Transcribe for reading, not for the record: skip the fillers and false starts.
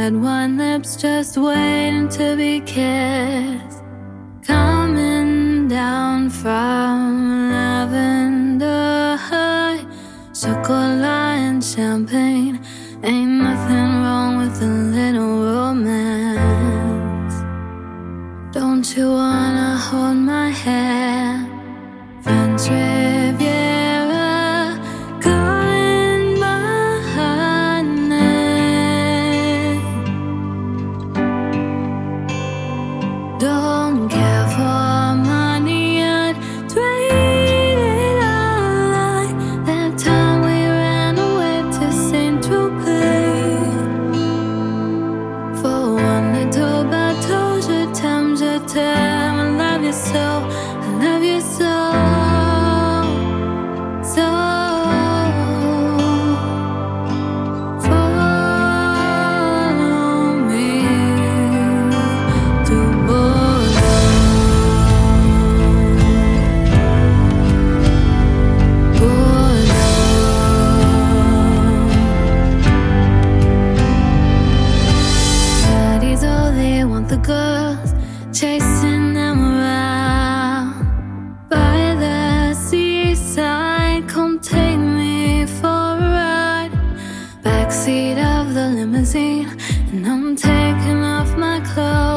red wine lips just waiting to be kissed, coming down from lavender high, chocolate and champagne. Ain't nothing wrong with a little romance. Don't you wanna hold my hand? French Riviera, calling my name. Don't care for money, I'd trade it all. Like that time we ran away to Saint-Tropez for one little bateau. Je t'aime, I love you so, I love you so. The girls chasing them around by the seaside. Come take me for a ride. Backseat of the limousine, and I'm taking off my clothes.